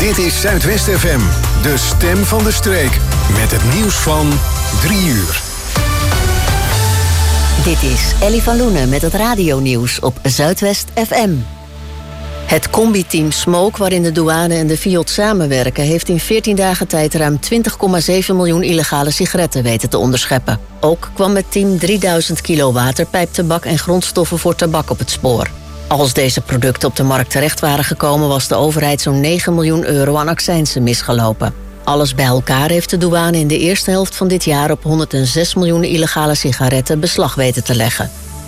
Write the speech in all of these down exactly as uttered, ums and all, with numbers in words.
Dit is Zuidwest F M, de stem van de streek. Met het nieuws van drie uur. Dit is Ellie van Loenen met het radionieuws op Zuidwest F M. Het combi-team Smoke, waarin de douane en de Fiat samenwerken, heeft in veertien dagen tijd ruim twintig komma zeven miljoen illegale sigaretten weten te onderscheppen. Ook kwam het team drieduizend kilo waterpijptabak en grondstoffen voor tabak op het spoor. Als deze producten op de markt terecht waren gekomen, was de overheid zo'n negen miljoen euro aan accijnzen misgelopen. Alles bij elkaar heeft de douane in de eerste helft van dit jaar op honderdzes miljoen illegale sigaretten beslag weten te leggen.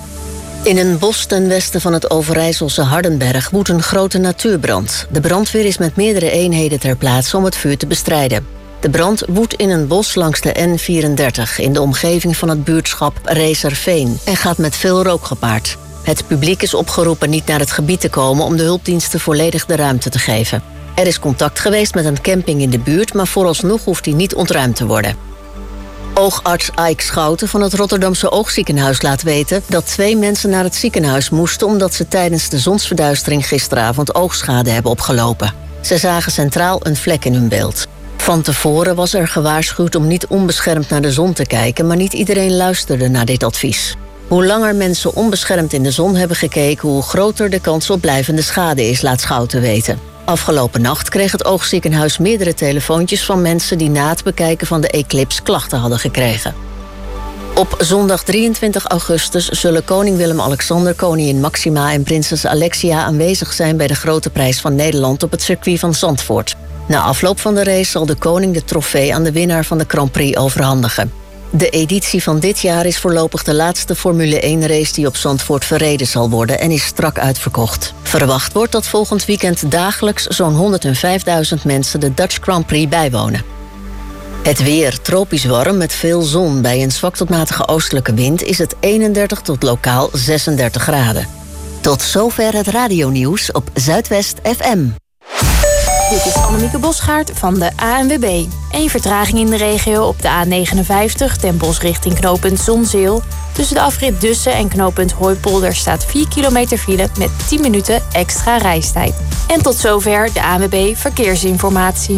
In een bos ten westen van het Overijsselse Hardenberg woedt een grote natuurbrand. De brandweer is met meerdere eenheden ter plaatse om het vuur te bestrijden. De brand woedt in een bos langs de N vierendertig in de omgeving van het buurtschap Reezerveen en gaat met veel rook gepaard. Het publiek is opgeroepen niet naar het gebied te komen om de hulpdiensten volledig de ruimte te geven. Er is contact geweest met een camping in de buurt, maar vooralsnog hoeft die niet ontruimd te worden. Oogarts Aik Schouten van het Rotterdamse Oogziekenhuis laat weten dat twee mensen naar het ziekenhuis moesten omdat ze tijdens de zonsverduistering gisteravond oogschade hebben opgelopen. Ze zagen centraal een vlek in hun beeld. Van tevoren was er gewaarschuwd om niet onbeschermd naar de zon te kijken, maar niet iedereen luisterde naar dit advies. Hoe langer mensen onbeschermd in de zon hebben gekeken, hoe groter de kans op blijvende schade is, laat Schouten weten. Afgelopen nacht kreeg het oogziekenhuis meerdere telefoontjes van mensen die na het bekijken van de eclipse klachten hadden gekregen. Op zondag drieëntwintig augustus zullen koning Willem-Alexander, koningin Maxima en prinses Alexia aanwezig zijn bij de Grote Prijs van Nederland op het circuit van Zandvoort. Na afloop van de race zal de koning de trofee aan de winnaar van de Grand Prix overhandigen. De editie van dit jaar is voorlopig de laatste Formule één race die op Zandvoort verreden zal worden en is strak uitverkocht. Verwacht wordt dat volgend weekend dagelijks zo'n honderdvijfduizend mensen de Dutch Grand Prix bijwonen. Het weer, tropisch warm met veel zon. Bij een zwak tot matige oostelijke wind is het eenendertig tot lokaal zesendertig graden. Tot zover het radionieuws op Zuidwest F M. Dit is Annemieke Bosgaard van de A N W B. Eén vertraging in de regio op de A negenenvijftig, ten Bosch richting knooppunt Zonzeel. Tussen de afrit Dussen en knooppunt Hooipolder staat vier kilometer file met tien minuten extra reistijd. En tot zover de A N W B Verkeersinformatie.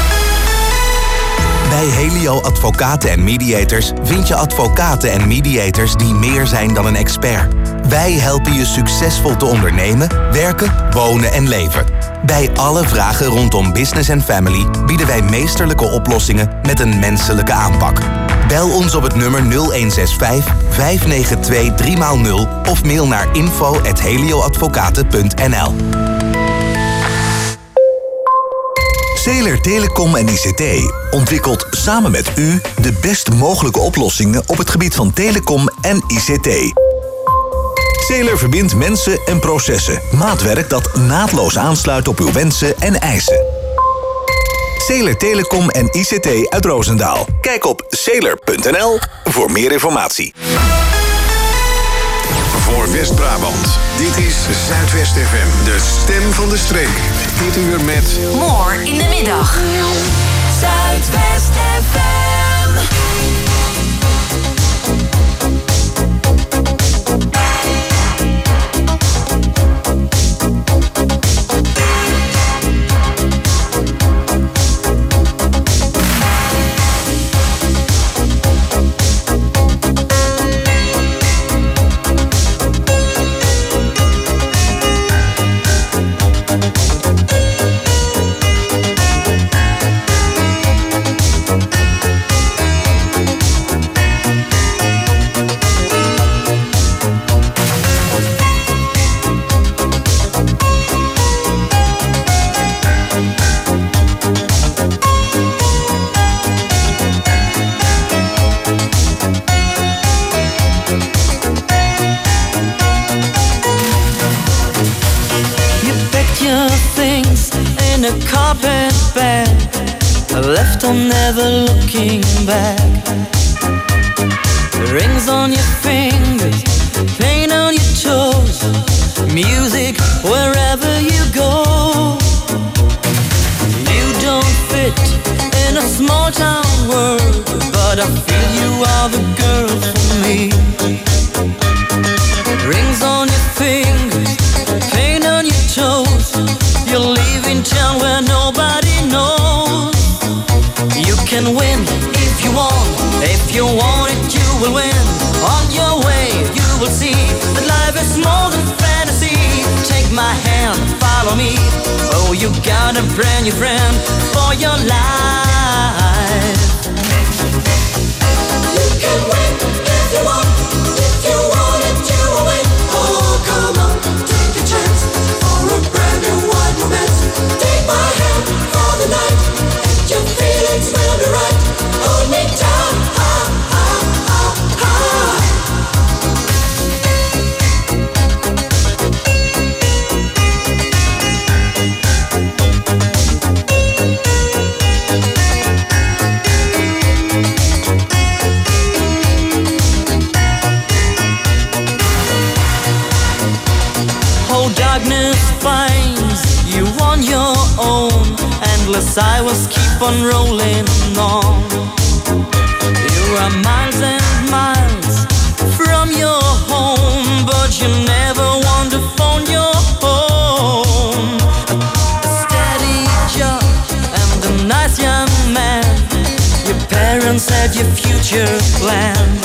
Bij Helio Advocaten en Mediators vind je advocaten en mediators die meer zijn dan een expert. Wij helpen je succesvol te ondernemen, werken, wonen en leven. Bij alle vragen rondom business en family bieden wij meesterlijke oplossingen met een menselijke aanpak. Bel ons op het nummer nul een zes vijf, vijf negen twee, drie nul of mail naar info at helioadvocaten punt n l. Zeeler Telecom en I C T ontwikkelt samen met u de best mogelijke oplossingen op het gebied van telecom en I C T. Zeeler verbindt mensen en processen. Maatwerk dat naadloos aansluit op uw wensen en eisen. Zeeler Telecom en I C T uit Roosendaal. Kijk op zeeler punt n l voor meer informatie. Voor West-Brabant, dit is Zuidwest F M, de stem van de streek. Dit uur met... More in de middag. Zuidwest F M. Left on never looking back. Rings on your fingers, paint on your toes, music wherever you go. You don't fit in a small town world, but I feel you are the girl for me. Rings on your fingers, paint on your toes, you're leaving town where nobody knows. You can win if you want. If you want it, you will win. On your way, you will see that life is more than fantasy. Take my hand, follow me. Oh, you got a brand new friend for your life. You can win if you want. If you want it, you will win. Oh, come on, take a chance for a brand new wide romance. Take my hand for the night, and your feelings will be right. Hold me down, ha, ha, ha, ha. Darkness finds you on your own. Endless highways keep on rolling on. You are miles and miles from your home, but you never want to phone your home. A steady job and a nice young man. Your parents had your future planned.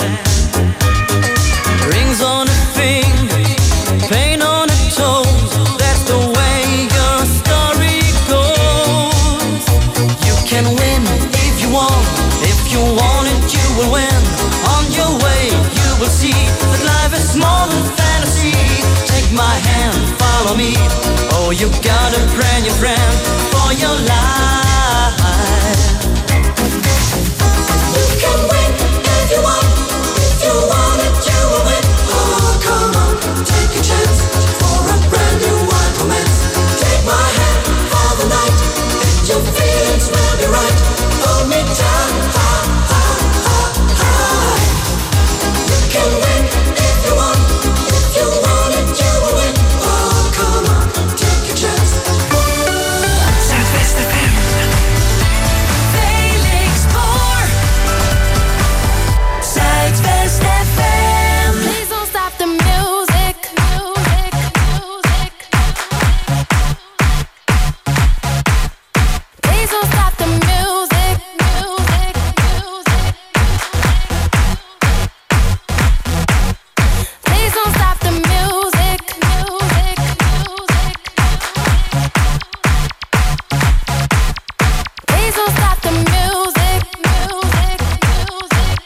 Rings on a finger, pain on a toe. That's the way your story goes. You can win if you want. If you want it, you will win. On your way, you will see that life is more than fantasy. Take my hand, follow me. Oh, you got a brand new friend for your life. You can win if you want. If you want it, you will win. Oh, come on, take a chance for a brand new wide romance. Take my hand for the night, and your feelings will be right. Hold me down, ha, ha, ha, ha. You can win if you want. If you want it, you will win. Oh, come on, take a chance. Zuidwest F M. Felix Boer. Zuidwest F M. Please don't stop the music. Music, music. Please don't stop the music. Music, music. Please don't stop the music. Music, music. Please don't stop the music. Music, music.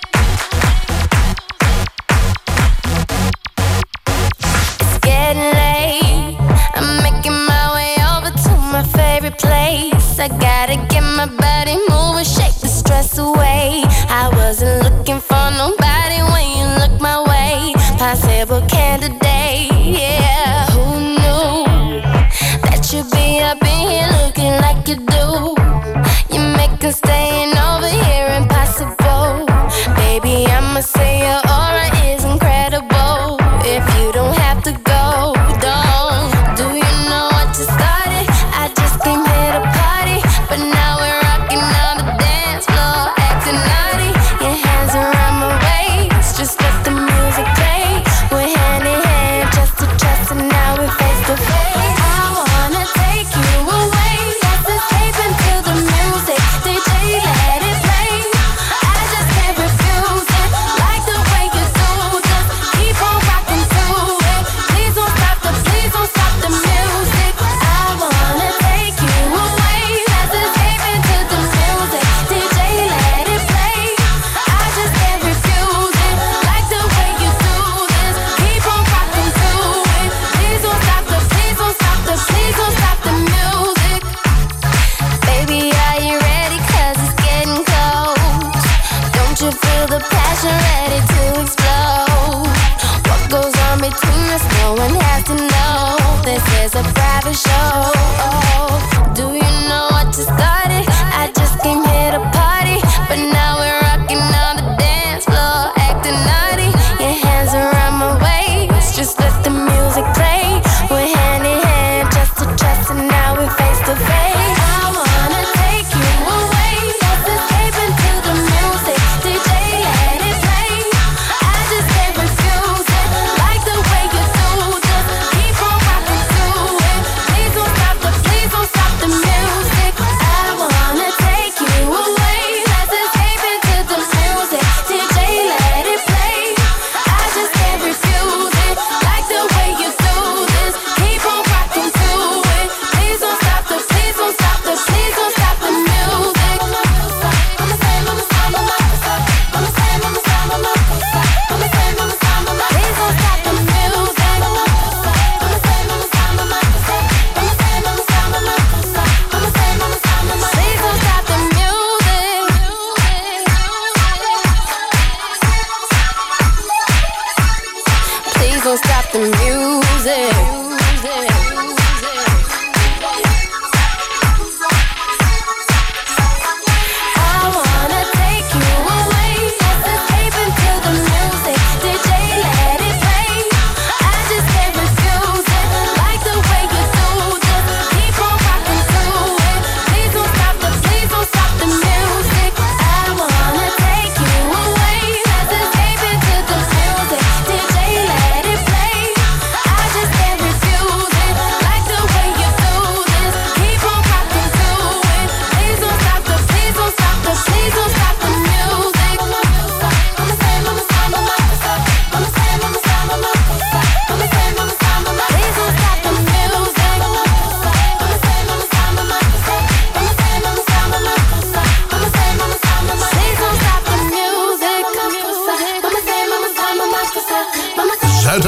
It's getting late. I'm making my way over to my favorite place. I gotta get my body moving, shake the stress away. I wasn't looking for nobody when you look my way. Possible candidate, yeah. Who knew that you'd be up in here looking like you do? You make us staying over here impossible. Baby, I'ma say your aura is incredible. If you don't have to go, don't. Do you know what you started? I just came here to party, but now we're rocking on the dance floor, acting naughty. Your hands around my waist, just let the music play. We're hand in hand, chest to chest, and now we're face to face. I wanna take you away, let's escape into the music. D J, let it play. I just can't refuse it, like the way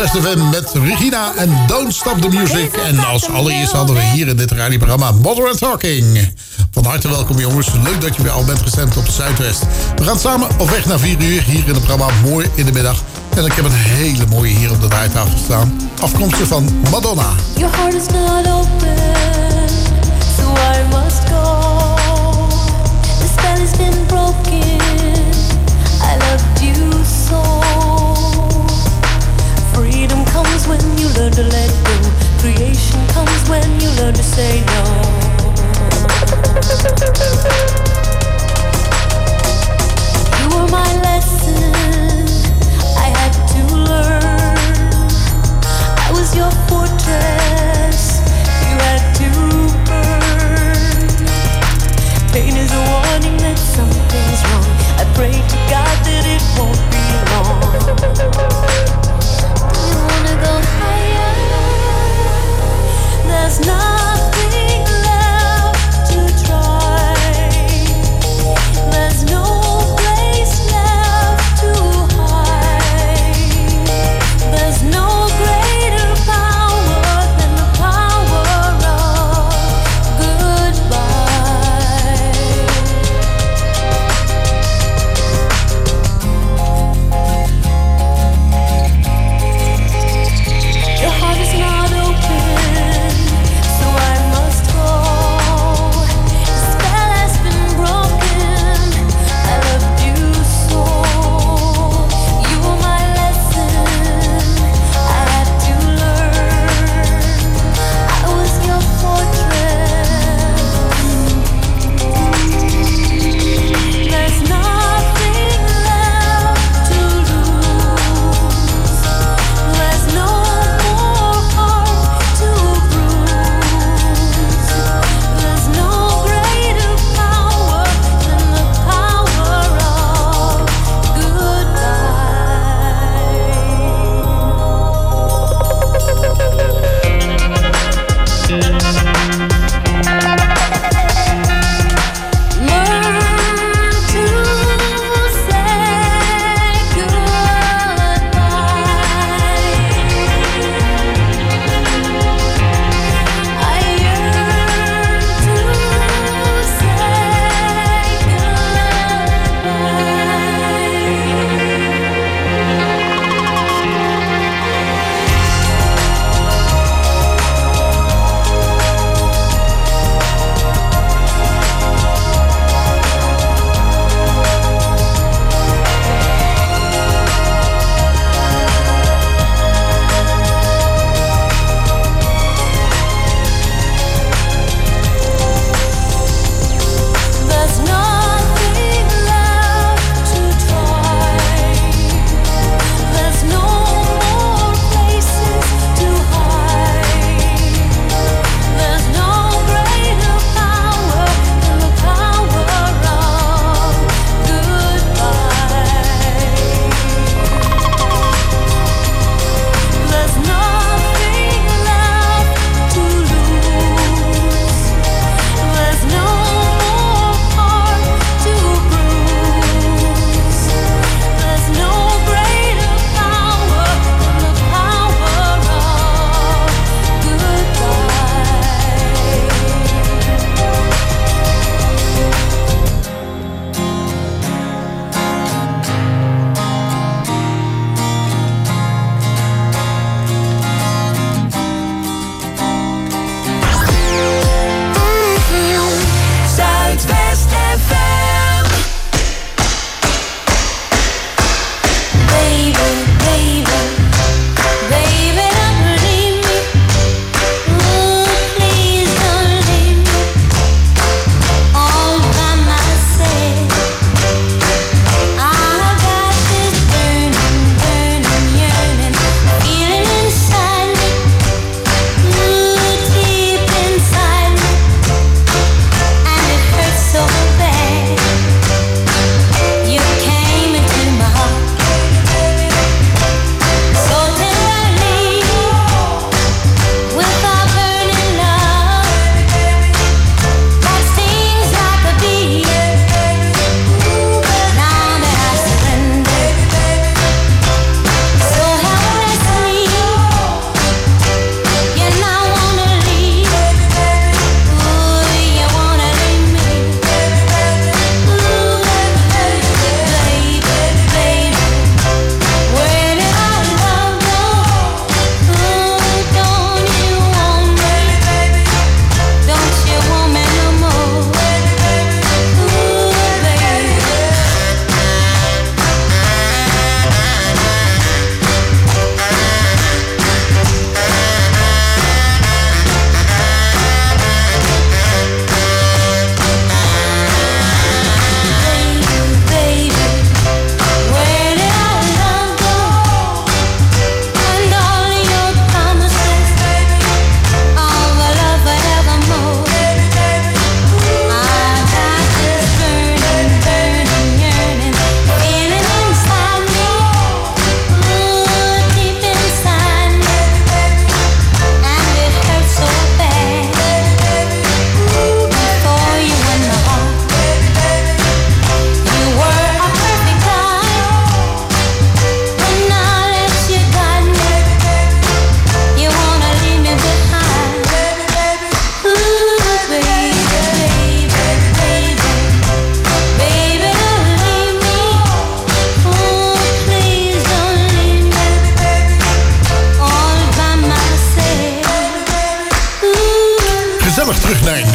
Zuidwest F M met Regina en Don't Stop the Music. En als allereerst hadden we hier in dit radioprogramma Modern Talking. Van harte welkom jongens. Leuk dat je weer al bent gestemd op Zuidwest. We gaan samen op weg naar vier uur hier in het programma Mooi in de Middag. En ik heb een hele mooie hier op de draaitafel staan. Afkomstig van Madonna. Your heart is not open, so I must go. The spell has been broken, I loved you so. Freedom comes when you learn to let go. Creation comes when you learn to say no. You were my lesson, I had to learn. I was your fortress, you had to burn. Pain is a warning that something's wrong. I pray to God that it won't be long. Do you wanna go higher? There's nothing left to try. There's no place left to hide. There's no greater power than the power of goodbye. Your heart is not open, so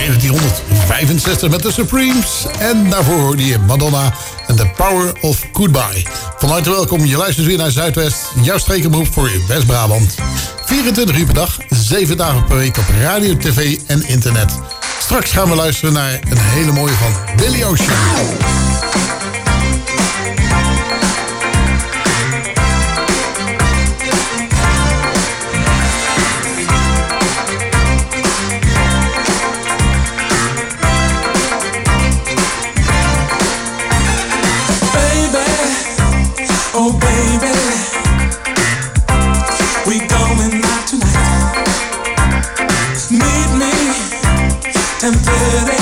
negentienhonderdvijfenzestig met de Supremes. En daarvoor hoorde je Madonna en The Power of Goodbye. Van harte welkom, je luistert weer naar Zuidwest. Jouw streekomroep voor West-Brabant. vierentwintig uur per dag, zeven dagen per week op radio, tv en internet. Straks gaan we luisteren naar een hele mooie van Billy Ocean. Oh baby, we going out tonight. Meet me ten thirty,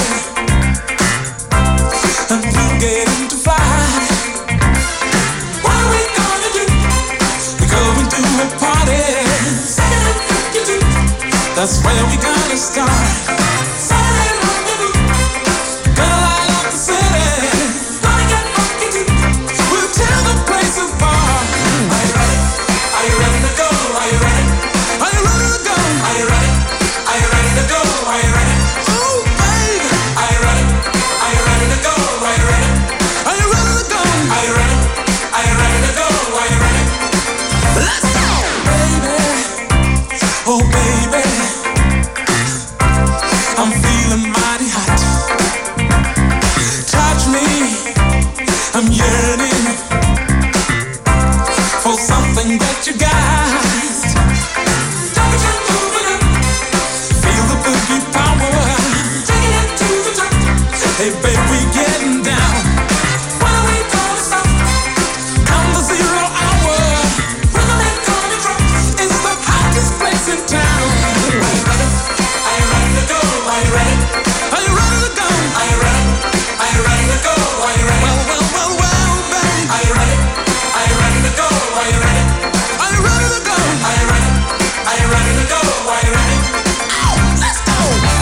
and we get into flight. What are we gonna do? We're going to a party. Second fifty-two, that's where we gonna start. Saturday rendezvous, gonna light up the city. Gonna get funky too. We'll tear the place apart. Are you ready? Are you ready to go? Are you ready? Are you ready to go? Are you ready? Are you ready to go? Are you ready? Oh baby, are you ready? Are you ready to go? Are you ready? Are you ready to go? Are you ready? Are you ready to go? Are you ready? Let's go, baby. Oh baby, I'm feeling mighty hot. Touch me, I'm yearning for something that you got. Temperature moving up, feel the boogie power, taking it to the top. Hey baby, we getting down. When are we gonna stop? Come the zero hour. Rhythm ain't gonna drop. It's the hottest place in town. Are you ready? Are you ready to go? Are you ready? Are you ready to go? Are you ready? Are you ready to go? Are you ready? Well, well, well, well, baby. Are you ready? Are you ready to go? Are you ready? Are you ready to go? Are you ready? Are you ready to go? Are you ready? Ow, let's go.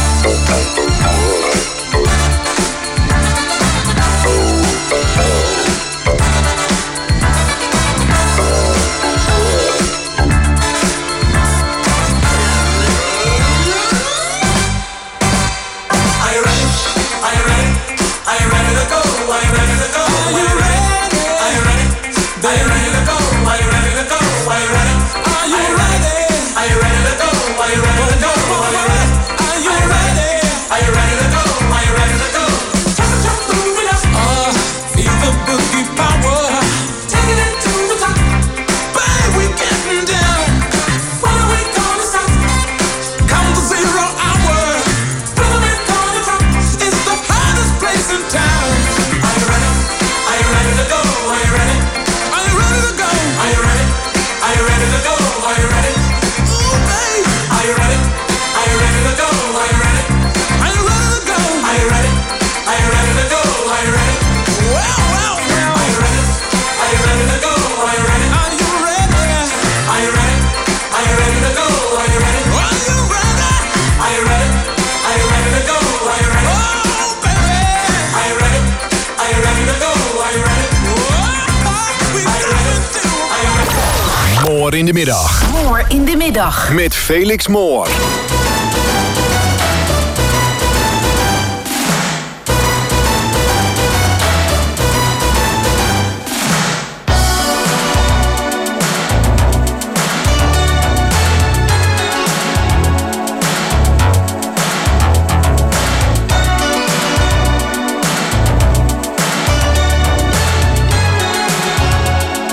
Are you ready? Are you ready? Are you ready to go? Are you ready to go? Are you ready? Are you ready? Are you ready to go? Are you ready to go? Are you ready? Are you ready? Are you ready to go? Are you ready to go? Are you ready? Are you ready? Are you ready to go? Are you ready to go? Temperature moving up. Uh, feel the boogie power, taking it to the top. Babe, we getting down. When are we gonna stop? Come the zero hour. Rhythm ain't gonna drop. It's the hottest place in town. Are you ready? Are you ready to go? Are you ready? Are you ready to go? Are you ready? Are you ready to go? Are you ready? Ooh, babe. Are you ready? Are you ready to go? Are you ready? Are you ready to go? Are you ready? Are you ready to go? Are you ready? Well, well, well. Are you ready? Are you ready to go? Are you ready? Are you ready? Are you ready? Are you ready to go? Are you ready? Are you ready? Are you ready? Are you ready to go? Are you ready? Oh, baby. Are you ready? Are you ready to go? Are you ready? We are you ready? Are you ready? Moor in de middag. Moor in de middag. Met Felix Moor.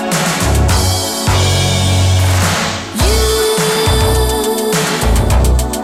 You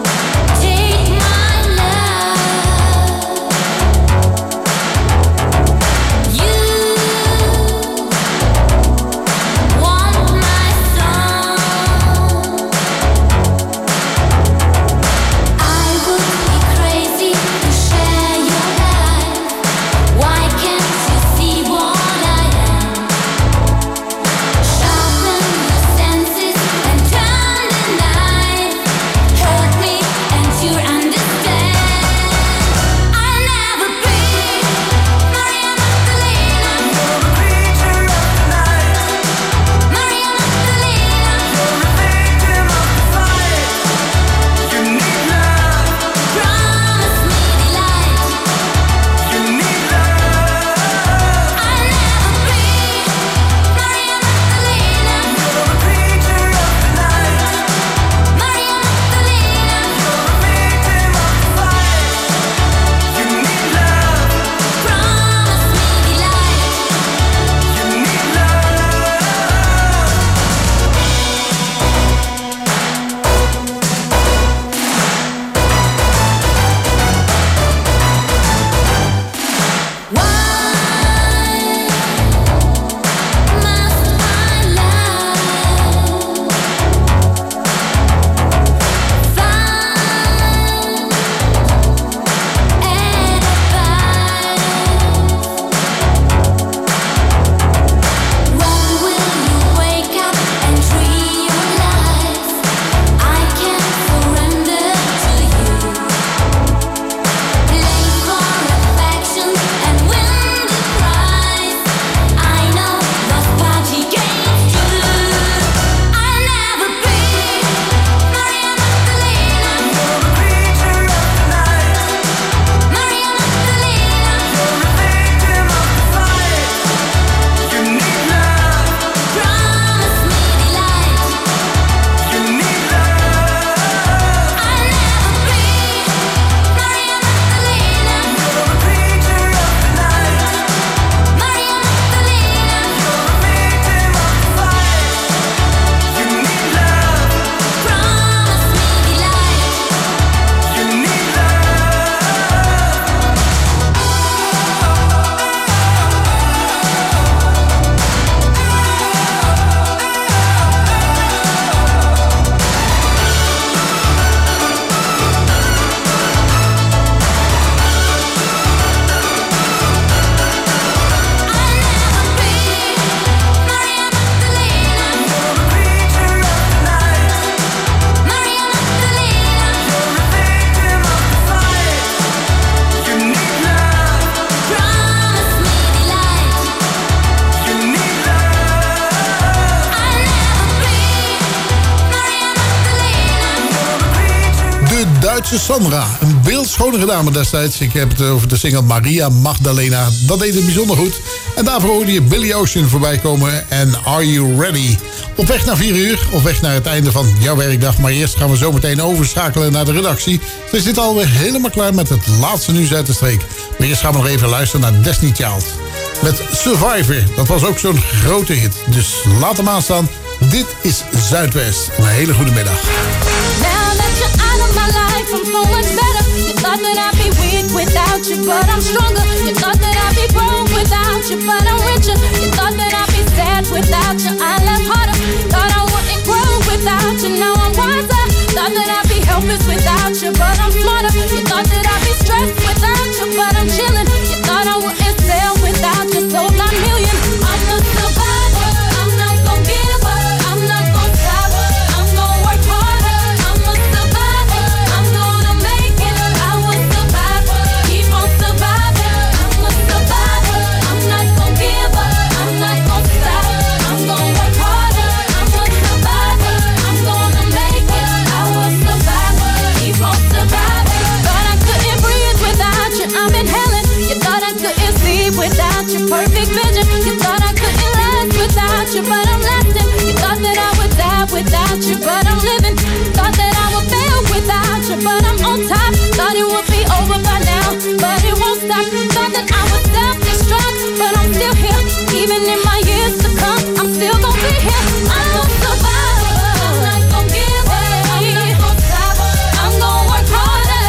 Duitse Sandra. Een beeldschonere dame destijds. Ik heb het over de single Maria Magdalena. Dat deed het bijzonder goed. En daarvoor hoorde je Billy Ocean voorbij komen. En Are You Ready? Op weg naar vier uur. Op weg naar het einde van jouw werkdag. Maar eerst gaan we zo meteen overschakelen naar de redactie. Ze zit alweer helemaal klaar met het laatste nieuws uit de streek. Maar eerst gaan we nog even luisteren naar Destiny Child. Met Survivor. Dat was ook zo'n grote hit. Dus laat hem aanstaan. Dit is Zuidwest. Een hele goede middag. Now that you're out of my life, I'm so much better. You thought that I'd be weak without you, but I'm stronger. You thought that I'd be broke without you, but I'm richer. You thought that I'd be sad without you, I love harder. Thought I wouldn't grow without you, now I'm wiser. Thought that I'd be helpless without you, but I'm smarter. You thought that I'd be stressed without you, but I'm chilling. You thought I wouldn't sell without you, sold nine million. I'm a survivor, I'm not gon' give up. I'm not gon' stop, I'm gon' work harder. I'm a survivor, I'm gonna make it. I will survive, keep on surviving. I'm a survivor, I'm not gon' give up. I'm not gon' stop, I'm gon' work harder. I'm a survivor, I'm gonna make it. I will survive, keep on surviving. Thought I couldn't breathe without you, I'm inhaling. You thought I couldn't sleep without your perfect vision. You thought I couldn't last without you, but I'm lasting. You thought that I would die without you, but I'm living. Thought that I would fail without you, but I'm on top. Thought it would be over by now, but it won't stop. Thought that I would self-destruct, but I'm still here. Even in my years to come, I'm still gonna be here. I'm a survivor, I'm not gonna give up. I'm not gonna stop, I'm gonna work harder.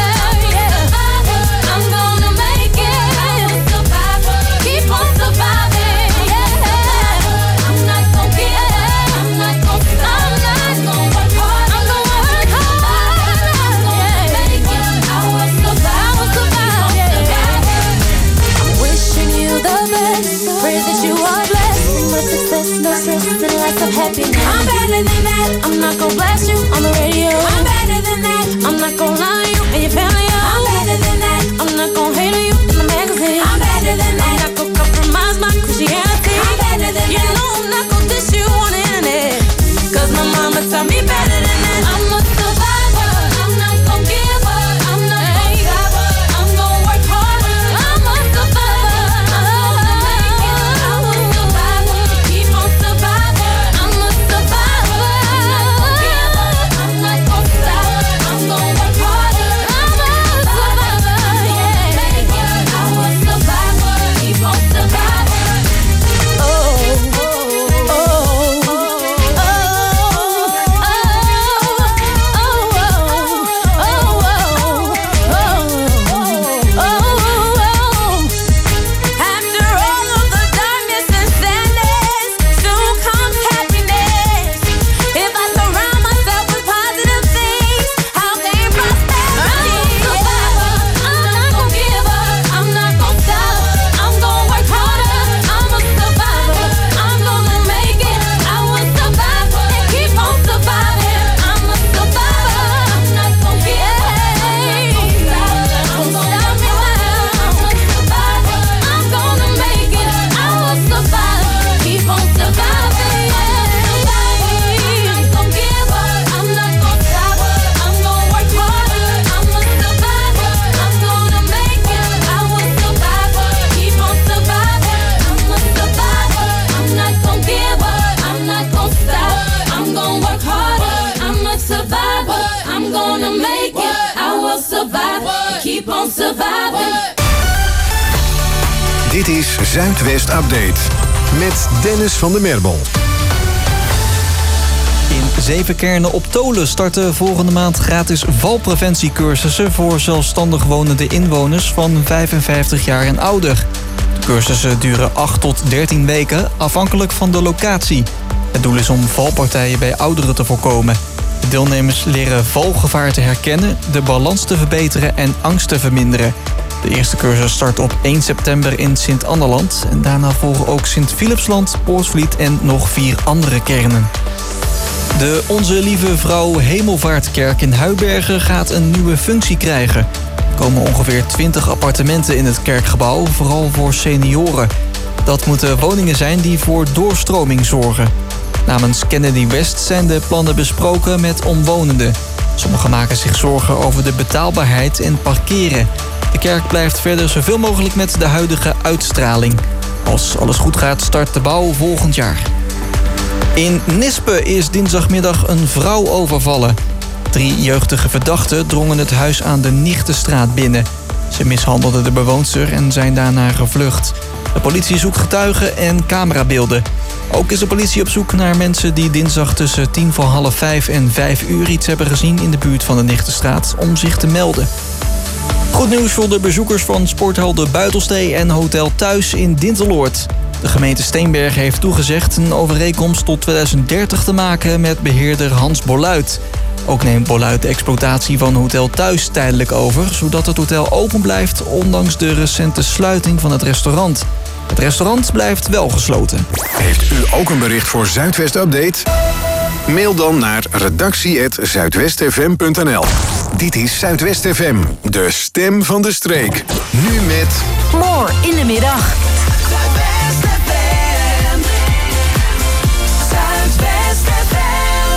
Yeah. I'm gonna make it. I'm a survivor, keep on surviving. Yeah. I'm not gonna give up. I'm not gonna stop. I'm not gonna work hard. I'm gonna work hard. I'm gonna make it. I will survive. I will survive. Yeah. I'm wishing you the best. Pray that you are blessed. No success, no stress, and lots of happiness. I'm better than that. I'm not gonna blast you on the radio. I'm better than that. I'm not gonna lie to you and your family. I'm better than that. I'm not gonna hate on you in the magazine. I'm better than that. I'm not gonna compromise my Christianity. I'm better than you that. You know I'm not gonna diss you on the internet. Cause my mama taught me better than that. I'm a survivor. I'm not gonna give up. I'm not gonna stop. I'm gonna work harder. I'm a survivor. I'm a survivor. Keep on surviving. I'm a survivor. I'm not gonna stop. I'm gonna work harder. I'm a survivor. Yeah. I will survivor. Keep on surviving. Oh, oh, oh, oh, oh, After all of the darkness and sadness, soon comes happiness. If I surround myself with positive things, I'll gain prosperity. I'm a survivor. I'm not gonna give up. I'm not gonna stop. I'm gonna work harder. I'm a survivor. I'm gonna make it. I will survive and keep on surviving. I'm a survivor. I'm not gonna give up. I'm gonna stop me now. I'm a survivor. I'm gonna make it. I will survive. Keep on surviving. I'm not gonna give up. I'm not gonna stop. I'm gonna work harder. I'm a survivor. I'm gonna make it. I will survive. Keep on surviving. I'm a survivor. I'm not gonna give up. I'm not gonna stop. I'm gonna work harder. I'm a survivor. I'm gonna make it. I will survive. Keep on surviving. Dit is Zuidwest Update met Dennis van der Merbel. In zeven kernen op Tolen starten volgende maand gratis valpreventiecursussen voor zelfstandig wonende inwoners van vijfenvijftig jaar en ouder. De cursussen duren acht tot dertien weken, afhankelijk van de locatie. Het doel is om valpartijen bij ouderen te voorkomen. De deelnemers leren valgevaar te herkennen, de balans te verbeteren en angst te verminderen. De eerste cursus start op één september in Sint-Anneland. En daarna volgen ook Sint-Philipsland, Poortvliet en nog vier andere kernen. De Onze Lieve Vrouw Hemelvaartkerk in Huibergen gaat een nieuwe functie krijgen. Er komen ongeveer twintig appartementen in het kerkgebouw, vooral voor senioren. Dat moeten woningen zijn die voor doorstroming zorgen. Namens Kennedy West zijn de plannen besproken met omwonenden. Sommigen maken zich zorgen over de betaalbaarheid en parkeren. De kerk blijft verder zoveel mogelijk met de huidige uitstraling. Als alles goed gaat, start de bouw volgend jaar. In Nispe is dinsdagmiddag een vrouw overvallen. Drie jeugdige verdachten drongen het huis aan de Nichtenstraat binnen. Ze mishandelden de bewoonster en zijn daarna gevlucht. De politie zoekt getuigen en camerabeelden. Ook is de politie op zoek naar mensen die dinsdag tussen tien voor half vijf en vijf uur iets hebben gezien in de buurt van de Nichtenstraat om zich te melden. Goed nieuws voor de bezoekers van sporthal De Buitelstee en Hotel Thuis in Dinteloord. De gemeente Steenberg heeft toegezegd een overeenkomst tot tweeduizend dertig te maken met beheerder Hans Boluit. Ook neemt Boluit de exploitatie van Hotel Thuis tijdelijk over, zodat het hotel open blijft ondanks de recente sluiting van het restaurant. Het restaurant blijft wel gesloten. Heeft u ook een bericht voor Zuidwest Update? Mail dan naar redactie apenstaartje zuidwestfm punt n l. Dit is Zuidwest F M, de stem van de streek. Nu met... More in de middag. Zuidwest F M. Zuidwest F M.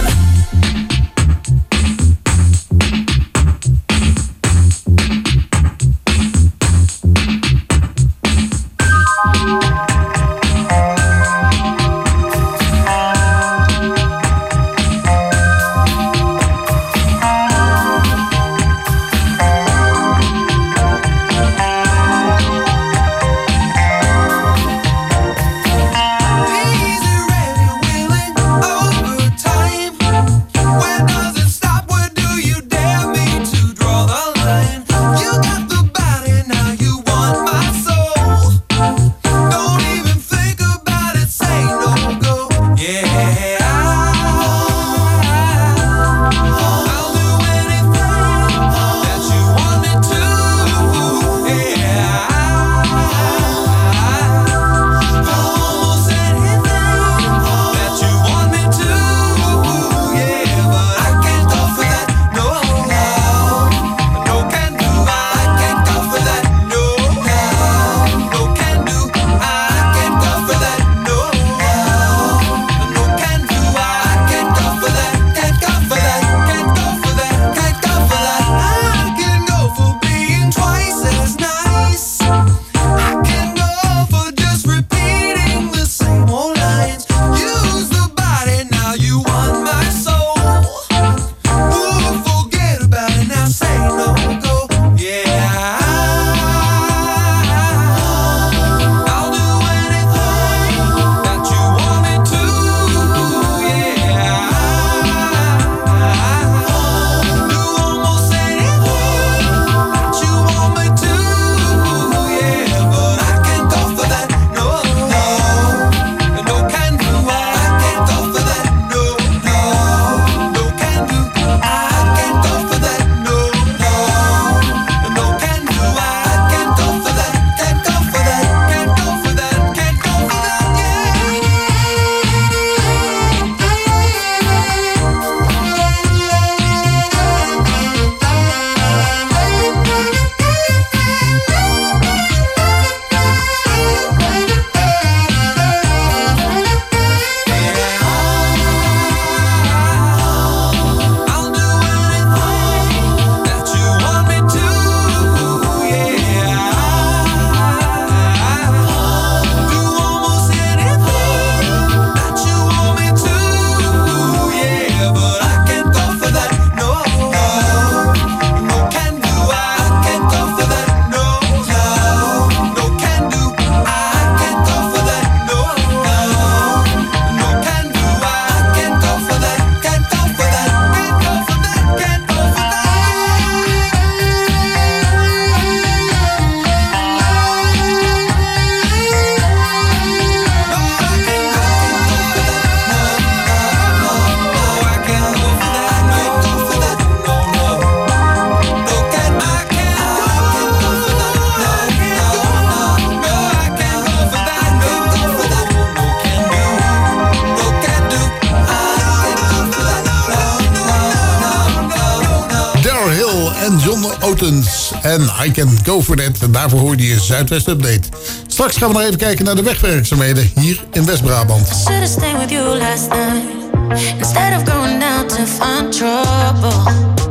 En I Can Go For That. En daarvoor hoorde je Zuidwest Update. Straks gaan we nog even kijken naar de wegwerkzaamheden hier in West-Brabant. Should've stayed with you last night instead of going out to find trouble.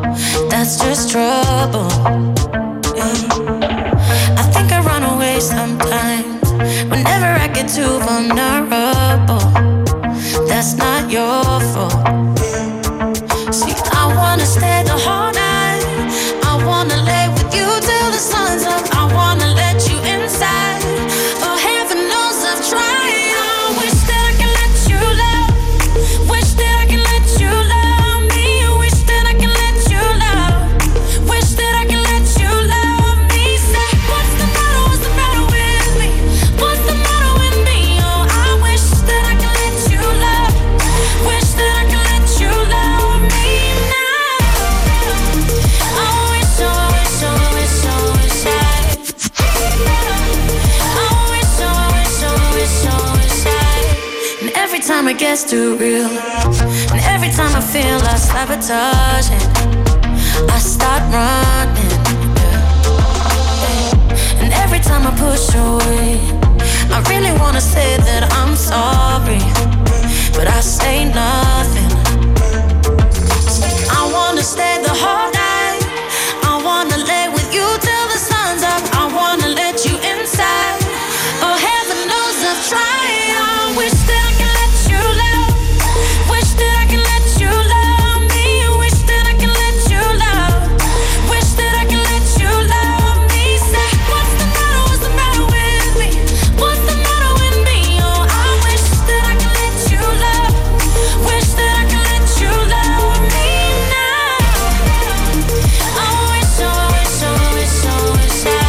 that's just trouble. Yeah. I think I run away sometimes whenever I get too vulnerable. That's not your fault. See, I wanna stay the whole night. I wanna lay with you till the sun's up. I wanna let you inside. Oh, heaven knows I've tried. I wish that I can let you love. Wish that I can let you love me. Wish that I can let you love. Wish that I can let you love me. Say, what's the matter? What's the matter with me? What's the matter with me? Oh, I wish that I can let you love. Wish that I can let you love me now. I wish, I wish, I wish, I wish I. I wish, I wish, I wish, I wish I. And every time it gets too real, and every time I feel I sabotage it, I start running. Yeah. And every time I push away, I really wanna say that I'm sorry, but I say nothing. I wanna stay the whole night. I wanna lay with you till the sun's up. I wanna let you inside. Oh, heaven knows I've tried. I wish that I can let you love. Wish that I can let you love me. Wish that I can let you love. Wish that I can let you love me. Say, what's the matter? What's the matter with me? What's the matter with me? Oh, I wish that I can let you love. Wish that I can let you love me now. I wish, I wish, I wish, I wish I.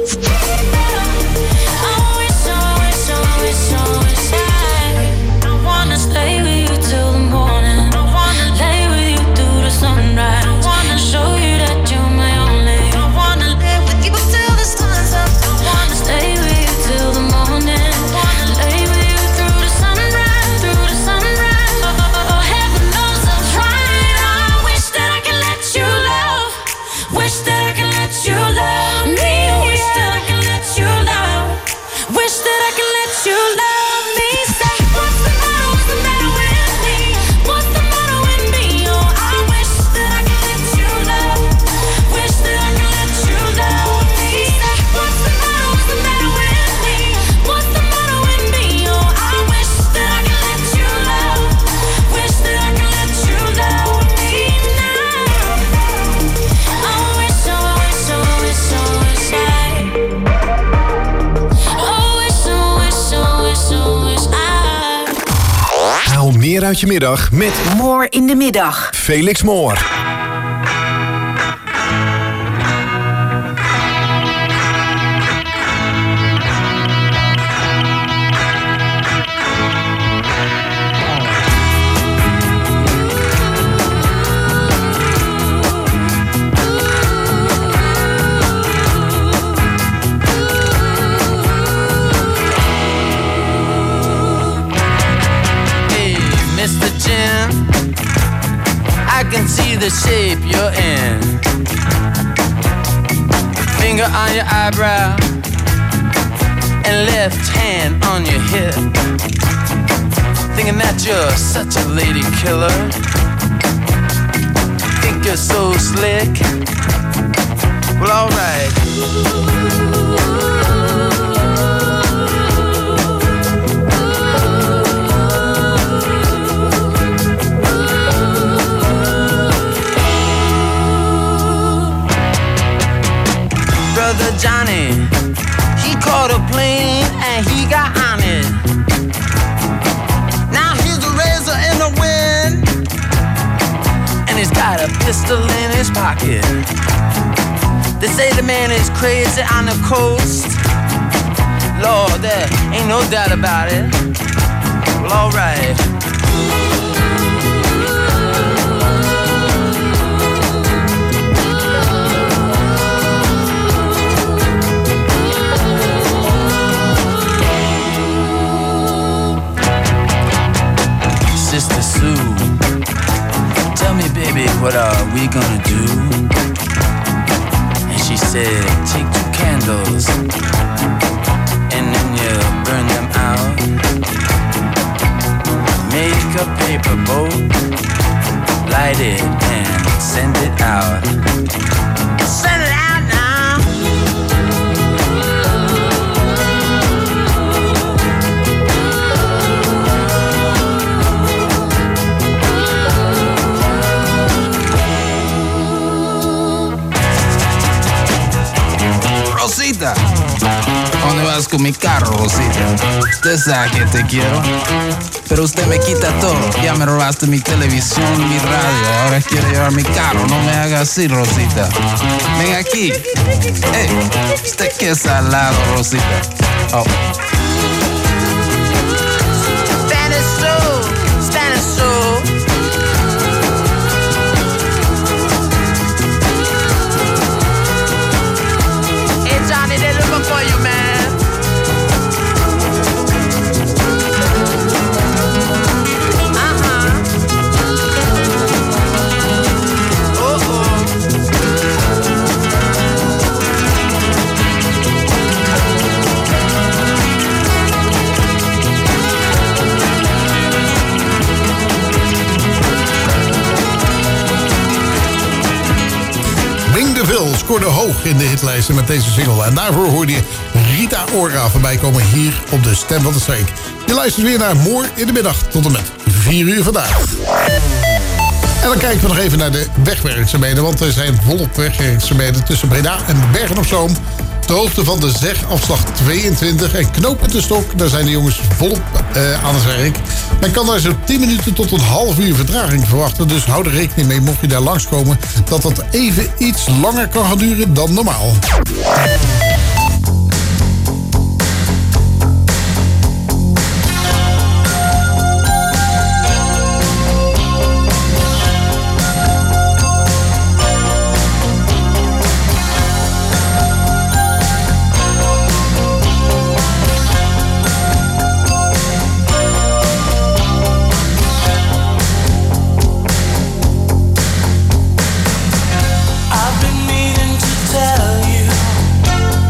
I wish, I wish, I wish, I wish I. I wanna stay with you till the morning. I wanna lay with you through the sunrise. I wanna show you that you're my only. I wanna live with you till the sun's up. I wanna stay with you till the morning. I wanna lay with you through the sunrise, through the sunrise. Oh, oh, heaven knows I've tried. I wish that I can let you love. Wish that I can let you love me. Wish that I can let you love. Wish that I can let you love me. Say, what's the matter? What's the matter with me? What's the matter with me? Oh, I wish that I can let you love. Wish that I can let you love me. Say, what's the matter? What's the matter with me? What's the matter with me? Oh, I wish that I can let you love. Wish that I can let you love me now. I wish, I wish, I wish, I wish I. Oh, wish, I wish, I wish, I wish I. Haal meer uit je middag met Moor in de middag. Felix Moor. Hey, Mister Jim, I can see the shape you're in. Finger on your eyebrow and left hand on your hip. Thinking that you're such a lady killer. Think you're so slick. Well, alright. Brother Johnny, he caught a plane and he got on it. Now he's a razor in the wind, and he's got a pistol in his pocket. They say the man is crazy on the coast. Lord, there ain't no doubt about it. Well, alright. Sister Sue, tell me, baby, what are we gonna do? And she said, take two candles and then you burn them out. Make a paper boat, light it and send it out. vas con mi carro, Rosita. Usted sabe que te quiero. Pero usted me quita todo. Ya me robaste mi televisión, mi radio. Ahora quiere llevar mi carro. No me haga así, Rosita. Ven aquí. Hey, usted qué salado, Rosita. Oh. Spanish soul, Spanish soul. Hey Johnny, they're looking for you, man. Scoorde hoog in de hitlijsten met deze single. En daarvoor hoorde je Rita Ora voorbij komen hier op de Stem van de Streek. Je luistert weer naar Moor in de middag tot en met vier uur vandaag. En dan kijken we nog even naar de wegwerkzaamheden. Want er zijn volop wegwerkzaamheden tussen Breda en Bergen op Zoom. De hoogte van de Zegafslag tweeëntwintig en Knooppunt de Stok. Daar zijn de jongens volop uh, aan het werk. Men kan daar zo'n tien minuten tot een half uur vertraging verwachten. Dus hou er rekening mee, mocht je daar langskomen, dat dat even iets langer kan gaan duren dan normaal. I've been meaning to tell you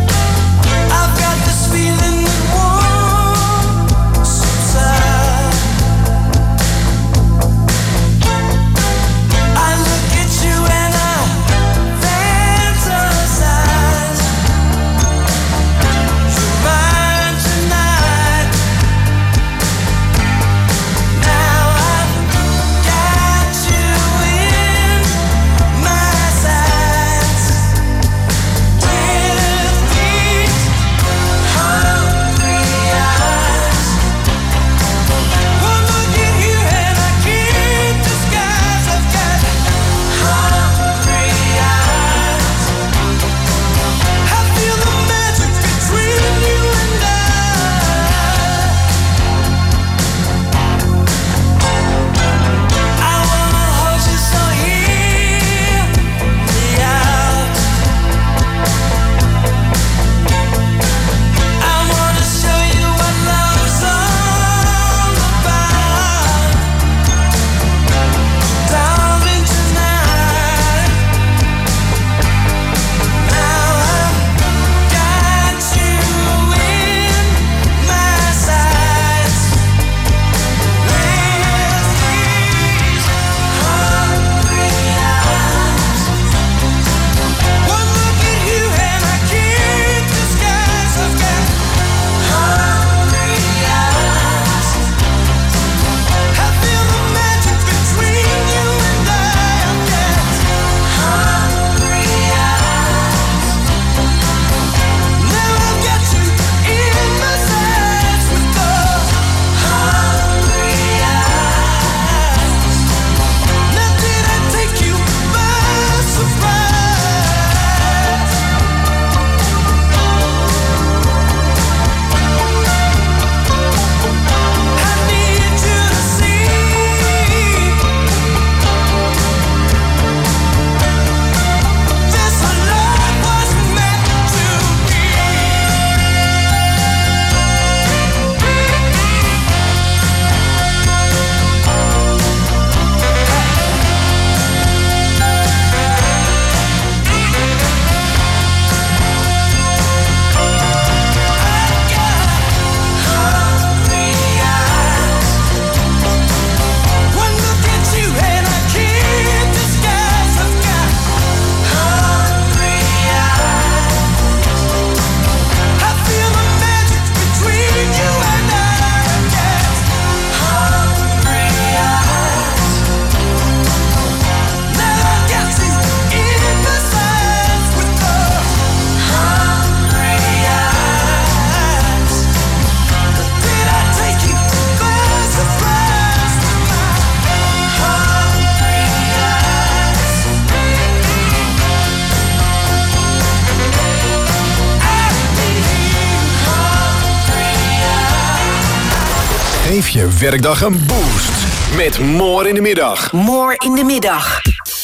Geef je werkdag een boost met More in de Middag. More in de Middag.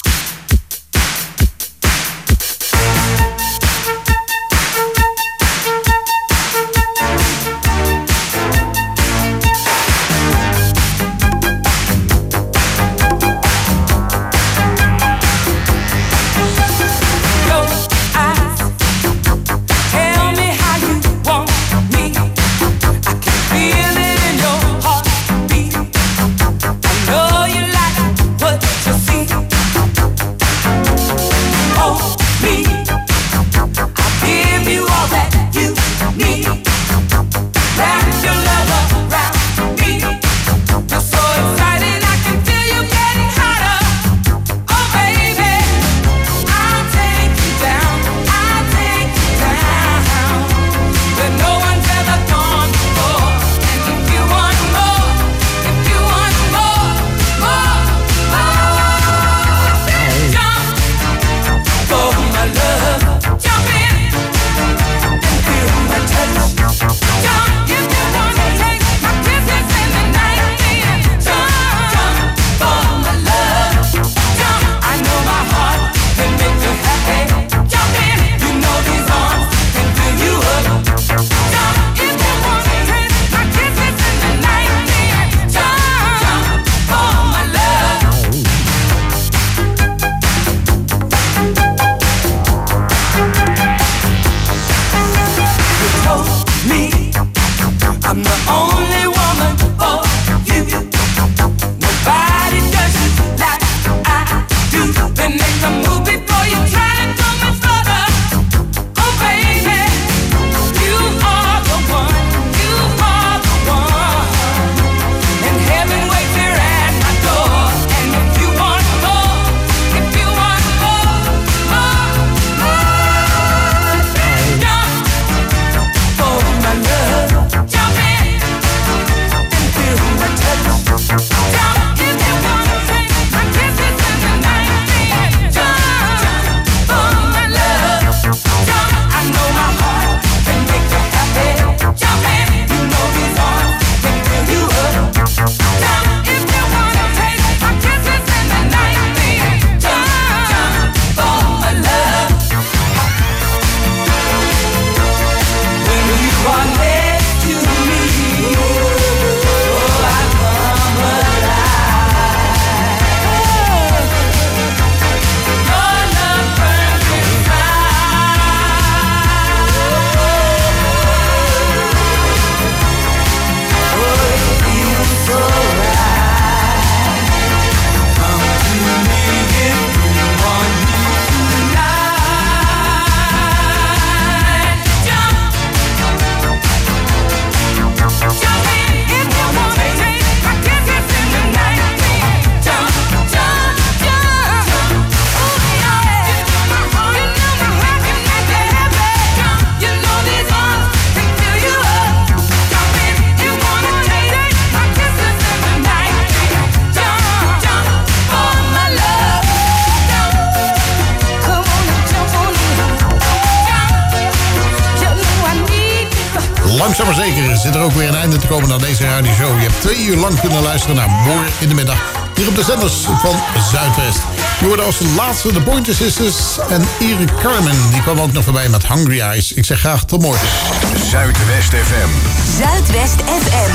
Langzaam maar zeker zit er ook weer een einde te komen aan deze radioshow. Je hebt twee uur lang kunnen luisteren naar More in de Middag. Hier op de zenders van Zuidwest. We worden als laatste de Pointer Sisters en Eric Carmen. Die kwam ook nog voorbij met Hungry Eyes. Ik zeg graag tot morgen. Zuidwest F M. Zuidwest F M.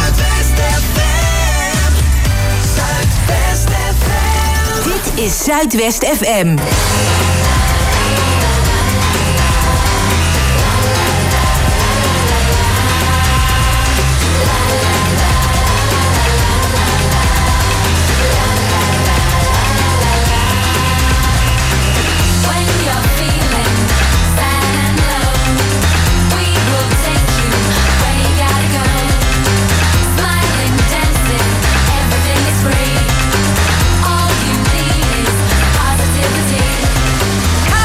Zuidwest F M. Dit is Zuidwest F M. Positivity.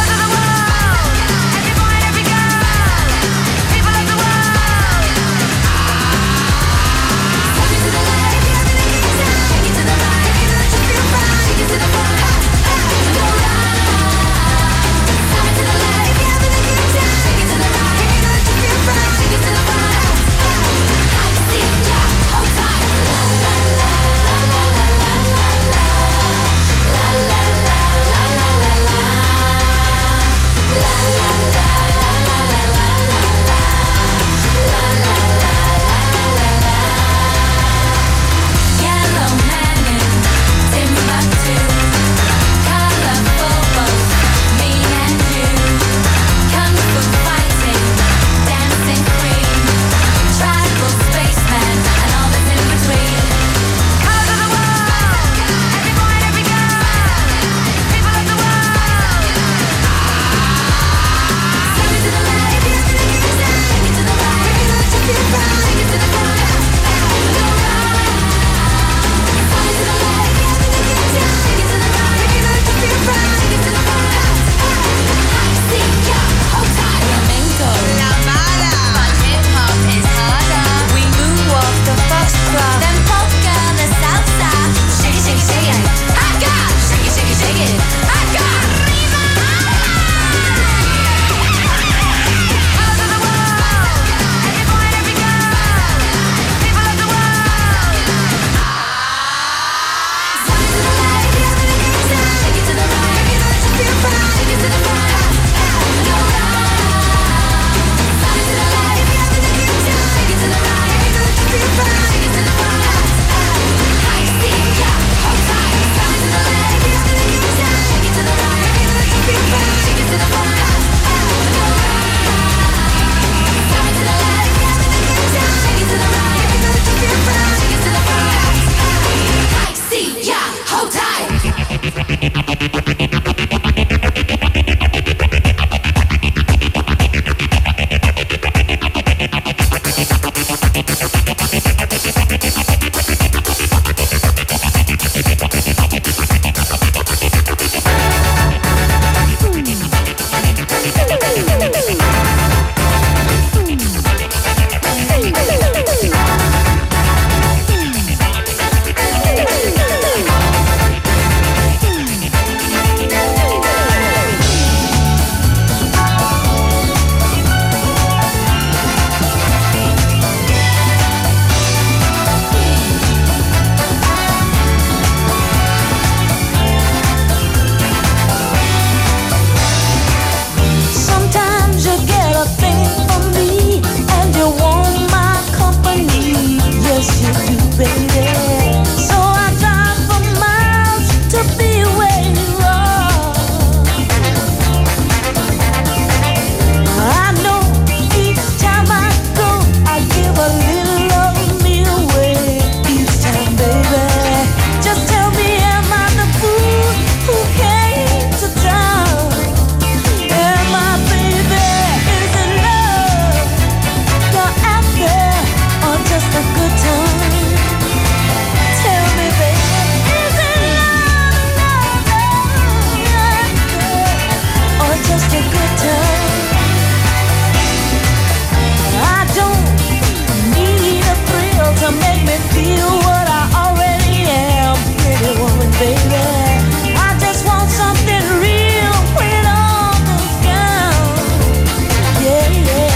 feel what I already am. Pretty woman, baby, I just want something real when it all goes down. Yeah, yeah.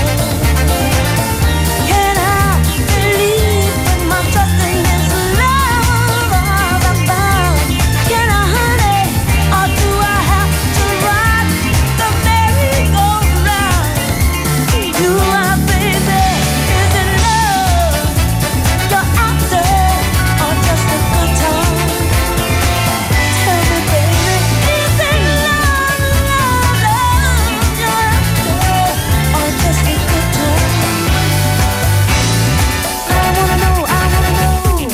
Can I believe that my trust in His love all abound? Can I, honey, or do I have to ride the merry-go-round? You are, baby, is it love you're after, or just a good time? Tell me, baby, is it love, love, love you're after, or just a good time? I wanna know, I wanna know.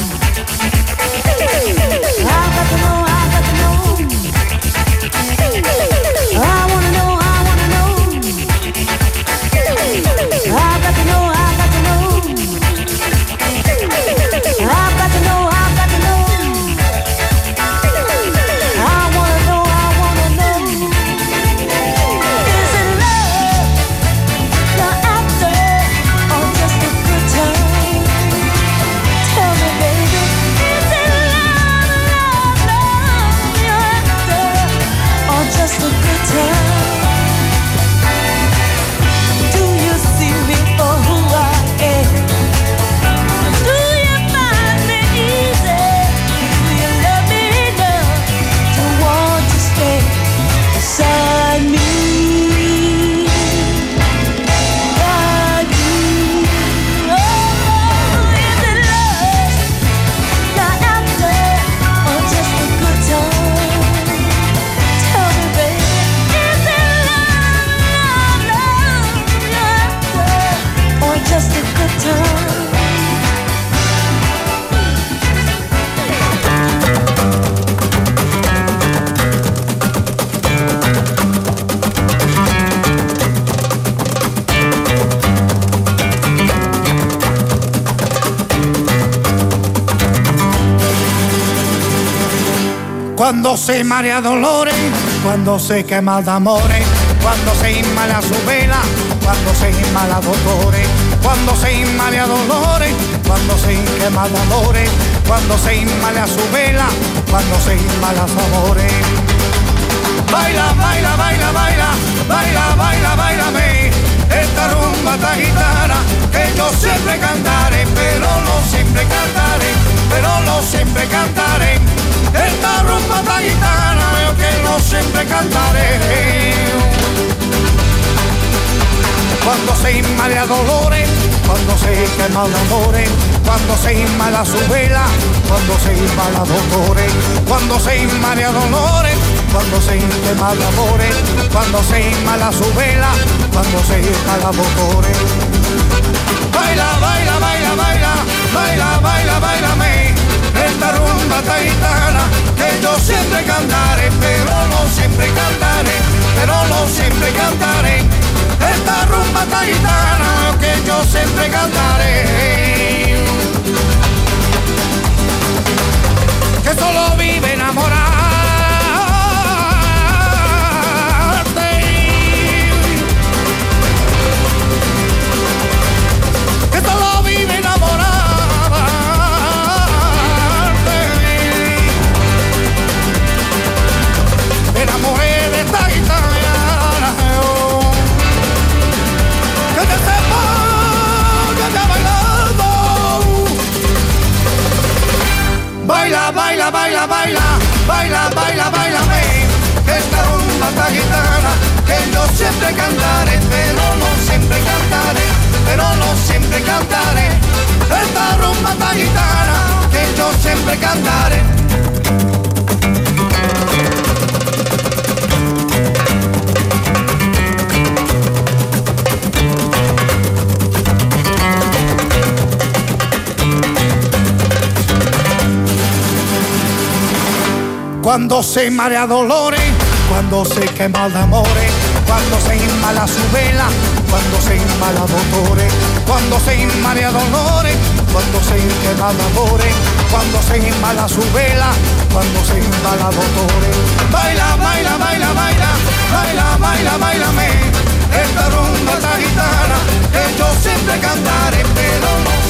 I got to know, I got to know. I wanna know, I wanna know. I got to know, I got to know. I got to know, I got to know. I wanna know, I wanna know. Is it love you're after, or just a good time? Tell me, baby, is it love, love, love you're after, or just a good time? Do you see me for who I am? Do you find me easy? Do you love me enough to want to stay beside me? Beside me. Oh, is it love you're after, or just a good time? Tell me, baby, is it love, love, love you're after, or just a good time? Cuando se marea dolores, cuando se quema de amores, cuando se inmala su vela, cuando se inmala dolores, cuando se inmala dolores, cuando se quema de amores, cuando se inmala su vela, cuando se inmala su amores. Baila, baila, baila, baila, baila, baila, bailame, esta rumba tan gitana que yo siempre cantaré, pero no siempre cantaré, pero no siempre cantaré. Esta rumba tan gitana yo que no siempre cantaré. Cuando se inmala dolores, cuando se quema de amores, cuando se inmala su vela, cuando se inmala dolores, cuando se inmala dolores, cuando se quema de amores, cuando se inmala su vela, cuando se inmala dolores. Baila, baila, baila, baila, baila, baila, bailame, esta rumba tan gitana que yo siempre cantaré, pero no siempre cantaré, pero no siempre cantaré. Esta rumba tan gitana que yo siempre cantaré. Que solo vive enamorarte, que solo vive enamorarte. Me enamoré de esta gitana, que te sepa que te bailando. Baila, baila, baila, baila, baila, baila, bailame, esta rumba tan gitana que yo siempre cantaré, pero no siempre cantaré, pero no siempre cantaré. Esta rumba tan gitana que yo siempre cantaré. Cuando se marea dolores, cuando se quema de amores, cuando se inmala su vela, cuando se inmala dolores, cuando se inmala dolores, cuando se quema de amores, cuando se inmala su vela, cuando se inmala dolores. Baila, baila, baila, baila, baila, baila, bailame, esta rumba tan gitana que yo siempre cantaré, pero no